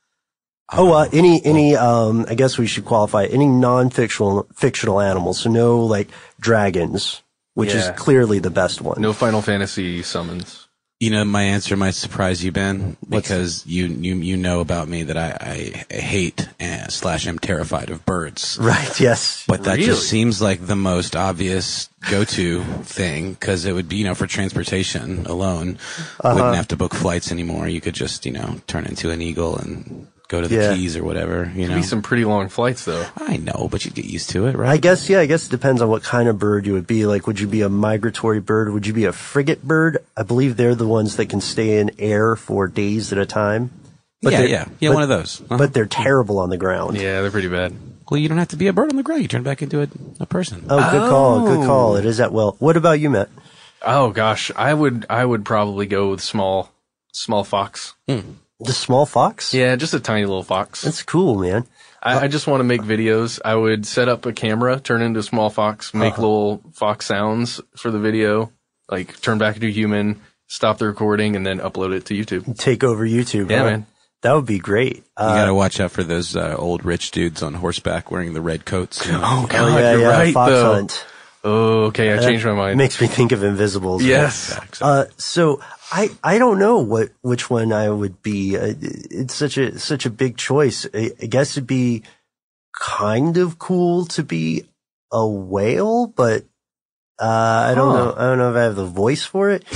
Any, I guess we should qualify any fictional animals. So no, like, dragons, which is clearly the best one. No Final Fantasy summons. You know, my answer might surprise you, Ben, because you know about me that I hate / am terrified of birds. Right, yes. But that just seems like the most obvious go-to thing, because it would be, for transportation alone. Wouldn't have to book flights anymore. You could just, turn into an eagle and go to the Keys or whatever, It'd be some pretty long flights, though. I know, but you'd get used to it, right? I guess it depends on what kind of bird you would be. Like, would you be a migratory bird? Would you be a frigate bird? I believe they're the ones that can stay in air for days at a time. But one of those. But they're terrible on the ground. Yeah, they're pretty bad. Well, you don't have to be a bird on the ground. You turn back into a person. Oh, good call. It is at will. What about you, Matt? Oh gosh, I would probably go with small fox. The small fox? Yeah, just a tiny little fox. That's cool, man. I just want to make videos. I would set up a camera, turn into a small fox, make little fox sounds for the video, like turn back into a human, stop the recording, and then upload it to YouTube. Take over YouTube. Yeah, man. That would be great. You gotta watch out for those old rich dudes on horseback wearing the red coats. Oh God, you're right, Fox though. Hunt. Oh, okay, I changed my mind. Makes me think of Invisibles. Yes. So I don't know which one I would be. It's such a big choice. I guess it'd be kind of cool to be a whale, but I don't know. I don't know if I have the voice for it.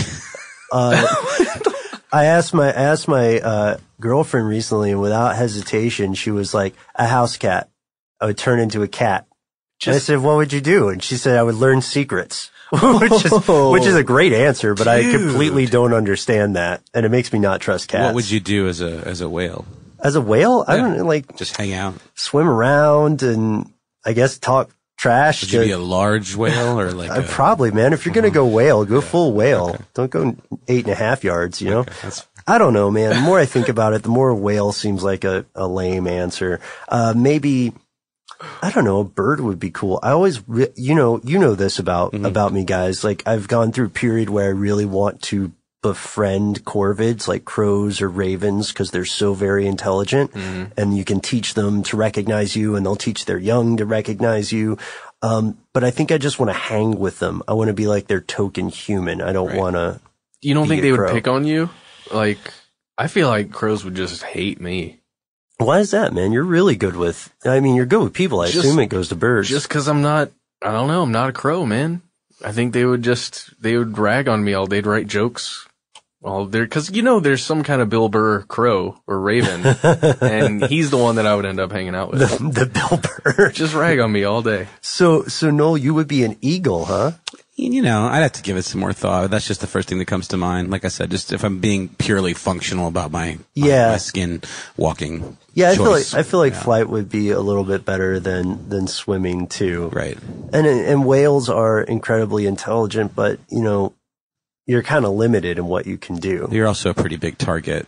I asked my girlfriend recently, and without hesitation, she was like, a house cat. I would turn into a cat. And I said, what would you do? And she said, I would learn secrets, which is a great answer, but I completely don't understand that. And it makes me not trust cats. What would you do as a whale? As a whale? I don't know, like, just hang out, swim around, and I guess talk trash. Would you be a large whale or like probably, man. If you're going to go whale, go full whale. Okay. Don't go 8.5 yards, you know? Okay, I don't know, man. The more I think about it, the more whale seems like a lame answer. Maybe, I don't know, a bird would be cool. I always, you know this about me, guys. Like, I've gone through a period where I really want to befriend corvids, like crows or ravens, because they're so very intelligent, and you can teach them to recognize you, and they'll teach their young to recognize you. But I think I just want to hang with them. I want to be like their token human. I don't want to. You don't think they would pick on you? Like, I feel like crows would just hate me. Why is that, man? You're really good with, you're good with people. I assume it goes to birds. Just because I'm not a crow, man. I think they would rag on me all day. They'd write jokes all day. Cause there's some kind of Bill Burr crow or raven, and he's the one that I would end up hanging out with. The Bill Burr. Just rag on me all day. So Noel, you would be an eagle, huh? I'd have to give it some more thought. That's just the first thing that comes to mind. Like I said, just if I'm being purely functional about my skin walking. Yeah, I feel like flight would be a little bit better than swimming too. Right. And whales are incredibly intelligent, but you're kind of limited in what you can do. You're also a pretty big target,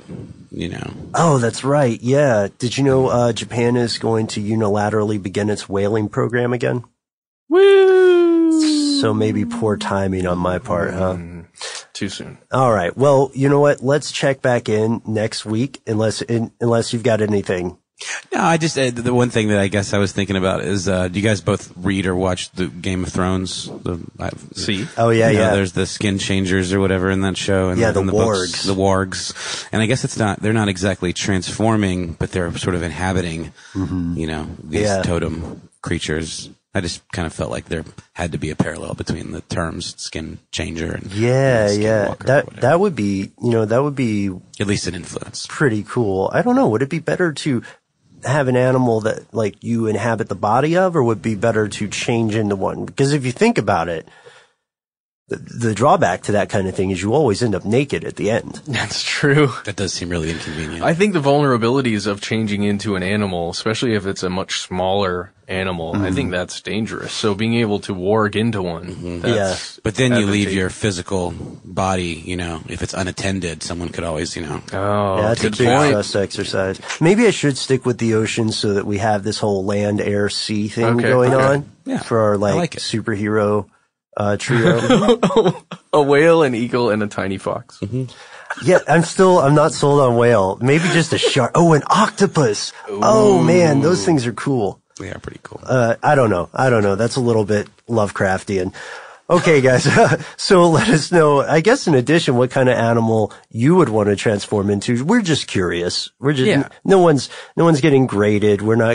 Oh, that's right. Yeah. Did you know Japan is going to unilaterally begin its whaling program again? Woo! So maybe poor timing on my part, huh? Too soon. All right. Well, you know what? Let's check back in next week, unless you've got anything. No, I just the one thing that I guess I was thinking about is do you guys both read or watch the Game of Thrones? See? Oh yeah, There's the skin changers or whatever in that show, and the wargs. The wargs, and I guess they're not exactly transforming, but they're sort of inhabiting, these totem creatures. I just kind of felt like there had to be a parallel between the terms skin changer and skinwalker. That would be, that would be at least an influence. Pretty cool. I don't know. Would it be better to have an animal that like you inhabit the body of, or would it be better to change into one? Because if you think about it, the drawback to that kind of thing is you always end up naked at the end. That's true. That does seem really inconvenient. I think the vulnerabilities of changing into an animal, especially if it's a much smaller animal, I think that's dangerous. So being able to warg into one, that's but then you leave your physical body, if it's unattended, someone could always, that's a big stress exercise. Maybe I should stick with the ocean so that we have this whole land, air, sea thing going on for our superhero trio. A whale, an eagle, and a tiny fox. Yeah, I'm not sold on whale. Maybe just a shark. Oh, an octopus. Ooh. Oh man, those things are cool. They are pretty cool. I don't know. That's a little bit Lovecraftian. Okay, guys. So let us know, I guess in addition, what kind of animal you would want to transform into. We're just curious. No one's getting graded. We're not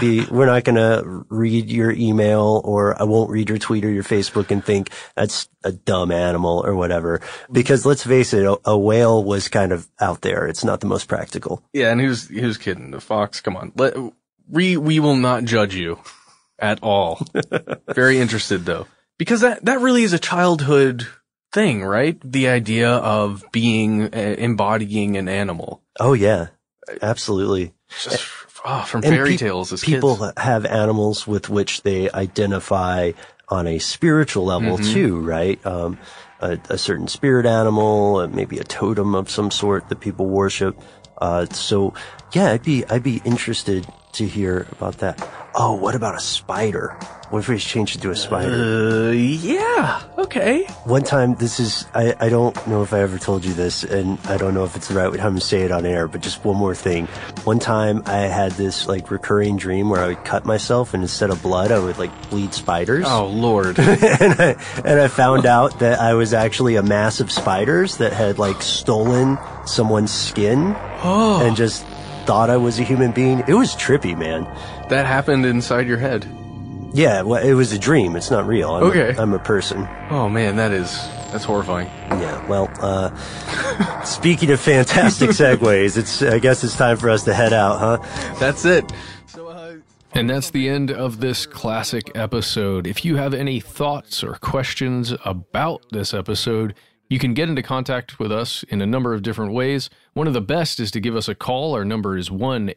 gonna read your email, or I won't read your tweet or your Facebook and think that's a dumb animal or whatever. Because let's face it, a whale was kind of out there. It's not the most practical. Yeah. And who's kidding? The fox. Come on. We will not judge you at all. Very interested though. Because that really is a childhood thing, right? The idea of embodying an animal. Oh yeah, absolutely. Just from fairy tales as people kids. Have animals with which they identify on a spiritual level too, right? A certain spirit animal, maybe a totem of some sort that people worship. So yeah, I'd be interested to hear about that. Oh, what about a spider? What if we changed it to a spider? Yeah, okay. One time, I don't know if I ever told you this, and I don't know if it's the right time to say it on air, but just one more thing. One time, I had this, recurring dream where I would cut myself, and instead of blood, I would, bleed spiders. Oh, Lord. and I found out that I was actually a mass of spiders that had, stolen someone's skin and just thought I was a human being. It was trippy, man. That happened inside your head. Yeah, well, it was a dream. It's not real. I'm a person. Oh man, that's horrifying. Yeah, well, speaking of fantastic segues, I guess it's time for us to head out, huh? That's it. And that's the end of this classic episode. If you have any thoughts or questions about this episode, you can get into contact with us in a number of different ways. One of the best is to give us a call. Our number is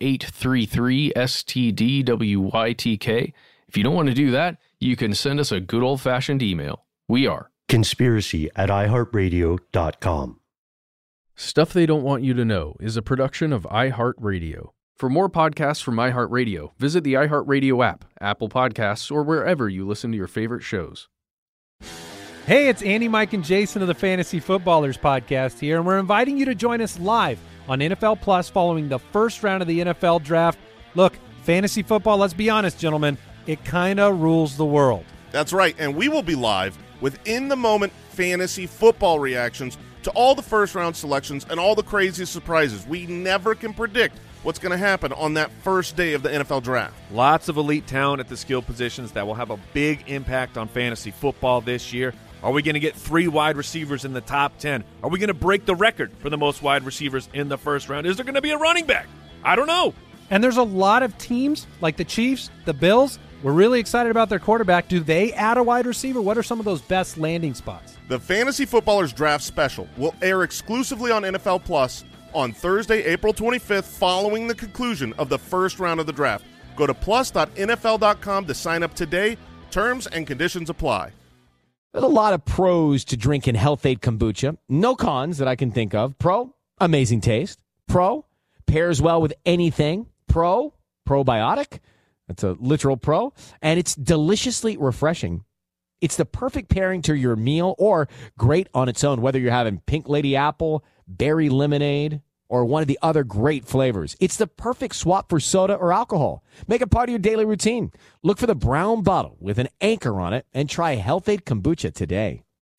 1-833-STDWYTK. If you don't want to do that, you can send us a good old-fashioned email. We are conspiracy@iheartradio.com. Stuff They Don't Want You to Know is a production of iHeartRadio. For more podcasts from iHeartRadio, visit the iHeartRadio app, Apple Podcasts, or wherever you listen to your favorite shows. Hey, it's Andy, Mike, and Jason of the Fantasy Footballers podcast here, and we're inviting you to join us live on NFL Plus following the first round of the NFL Draft. Look, fantasy football, let's be honest, gentlemen, it kind of rules the world. That's right, and we will be live with in-the-moment fantasy football reactions to all the first-round selections and all the crazy surprises. We never can predict what's going to happen on that first day of the NFL Draft. Lots of elite talent at the skill positions that will have a big impact on fantasy football this year. Are we going to get 3 wide receivers in the top 10? Are we going to break the record for the most wide receivers in the first round? Is there going to be a running back? I don't know. And there's a lot of teams like the Chiefs, the Bills. We're really excited about their quarterback. Do they add a wide receiver? What are some of those best landing spots? The Fantasy Footballers Draft Special will air exclusively on NFL Plus on Thursday, April 25th, following the conclusion of the first round of the draft. Go to plus.nfl.com to sign up today. Terms and conditions apply. There's a lot of pros to drinking Health-Ade kombucha. No cons that I can think of. Pro, amazing taste. Pro, pairs well with anything. Pro, probiotic. That's a literal pro. And it's deliciously refreshing. It's the perfect pairing to your meal or great on its own, whether you're having pink lady apple, berry lemonade, or one of the other great flavors. It's the perfect swap for soda or alcohol. Make it part of your daily routine. Look for the brown bottle with an anchor on it and try Health-Ade kombucha today.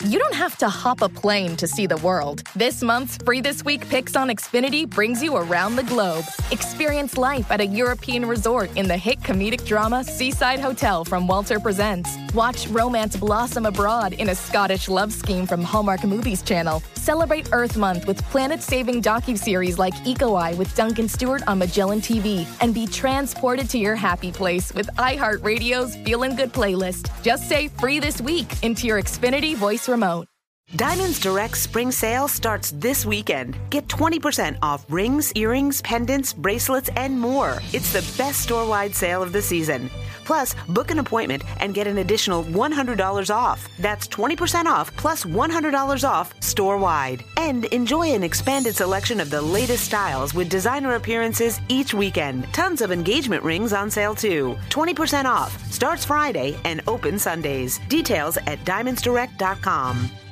You don't have to hop a plane to see the world. This month's Free This Week Picks on Xfinity brings you around the globe. Experience life at a European resort in the hit comedic drama Seaside Hotel from Walter Presents. Watch romance blossom abroad in a Scottish love scheme from Hallmark Movies Channel. Celebrate Earth Month with planet-saving docuseries like Eco Eye with Duncan Stewart on Magellan TV. And be transported to your happy place with iHeartRadio's Feelin' Good playlist. Just say Free This Week into your Xfinity voice remote. Diamonds Direct Spring Sale starts this weekend. Get 20% off rings, earrings, pendants, bracelets, and more. It's the best store-wide sale of the season. Plus, book an appointment and get an additional $100 off. That's 20% off plus $100 off store-wide. And enjoy an expanded selection of the latest styles with designer appearances each weekend. Tons of engagement rings on sale too. 20% off. Starts Friday and open Sundays. Details at diamondsdirect.com.